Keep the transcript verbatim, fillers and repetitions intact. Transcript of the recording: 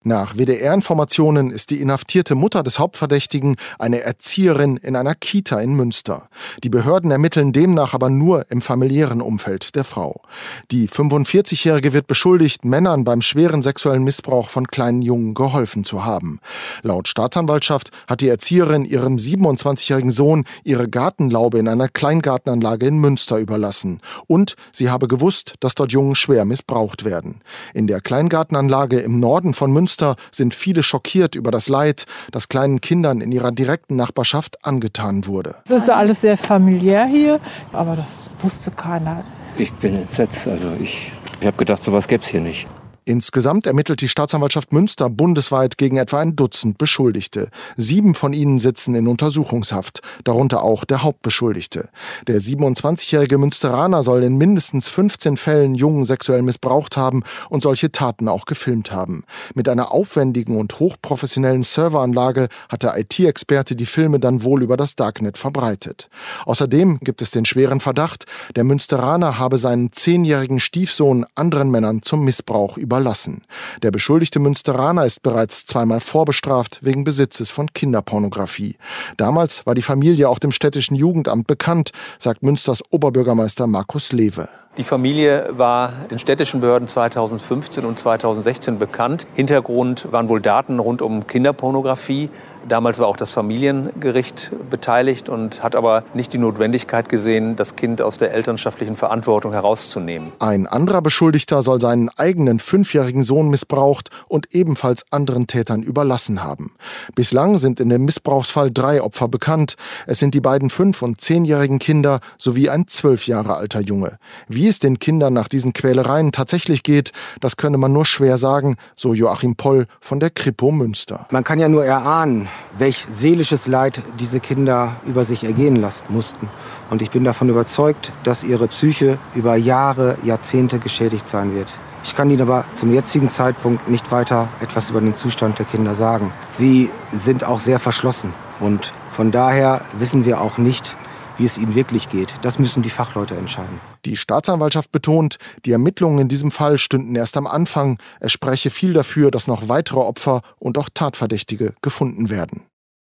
Nach W D R-Informationen ist die inhaftierte Mutter des Hauptverdächtigen eine Erzieherin in einer Kita in Münster. Die Behörden ermitteln demnach aber nur im familiären Umfeld der Frau. Die fünfundvierzigjährige wird beschuldigt, Männern beim schweren sexuellen Missbrauch von kleinen Jungen geholfen zu haben. Laut Staatsanwaltschaft hat die Erzieherin ihrem siebenundzwanzigjährigen Sohn ihre Gartenlaube in einer Kleingartenanlage in Münster überlassen. Und sie habe gewusst, dass dort Jungen schwer missbraucht werden. In der Kleingartenanlage im Norden von Münster sind viele schockiert über das Leid, das kleinen Kindern in ihrer direkten Nachbarschaft angetan wurde. Es ist alles sehr familiär hier, aber das wusste keiner. Ich bin entsetzt. Also ich, ich habe gedacht, sowas gäbe es hier nicht. Insgesamt ermittelt die Staatsanwaltschaft Münster bundesweit gegen etwa ein Dutzend Beschuldigte. Sieben von ihnen sitzen in Untersuchungshaft, darunter auch der Hauptbeschuldigte. Der siebenundzwanzigjährige Münsteraner soll in mindestens fünfzehn Fällen Jungen sexuell missbraucht haben und solche Taten auch gefilmt haben. Mit einer aufwendigen und hochprofessionellen Serveranlage hat der I T-Experte die Filme dann wohl über das Darknet verbreitet. Außerdem gibt es den schweren Verdacht, der Münsteraner habe seinen zehnjährigen Stiefsohn anderen Männern zum Missbrauch überlassen. Überlassen. Der beschuldigte Münsteraner ist bereits zweimal vorbestraft wegen Besitzes von Kinderpornografie. Damals war die Familie auch dem städtischen Jugendamt bekannt, sagt Münsters Oberbürgermeister Markus Lewe. Die Familie war den städtischen Behörden zweitausendfünfzehn und zweitausendsechzehn bekannt. Hintergrund waren wohl Daten rund um Kinderpornografie. Damals war auch das Familiengericht beteiligt und hat aber nicht die Notwendigkeit gesehen, das Kind aus der elternschaftlichen Verantwortung herauszunehmen. Ein anderer Beschuldigter soll seinen eigenen fünfjährigen Sohn missbraucht und ebenfalls anderen Tätern überlassen haben. Bislang sind in dem Missbrauchsfall drei Opfer bekannt. Es sind die beiden fünf- und zehnjährigen Kinder sowie ein zwölf Jahre alter Junge. Wie Wie es den Kindern nach diesen Quälereien tatsächlich geht, das könne man nur schwer sagen, so Joachim Poll von der Kripo Münster. Man kann ja nur erahnen, welch seelisches Leid diese Kinder über sich ergehen lassen mussten. Und ich bin davon überzeugt, dass ihre Psyche über Jahre, Jahrzehnte geschädigt sein wird. Ich kann Ihnen aber zum jetzigen Zeitpunkt nicht weiter etwas über den Zustand der Kinder sagen. Sie sind auch sehr verschlossen und von daher wissen wir auch nicht, wie es ihnen wirklich geht. Das müssen die Fachleute entscheiden. Die Staatsanwaltschaft betont, die Ermittlungen in diesem Fall stünden erst am Anfang. Es spreche viel dafür, dass noch weitere Opfer und auch Tatverdächtige gefunden werden.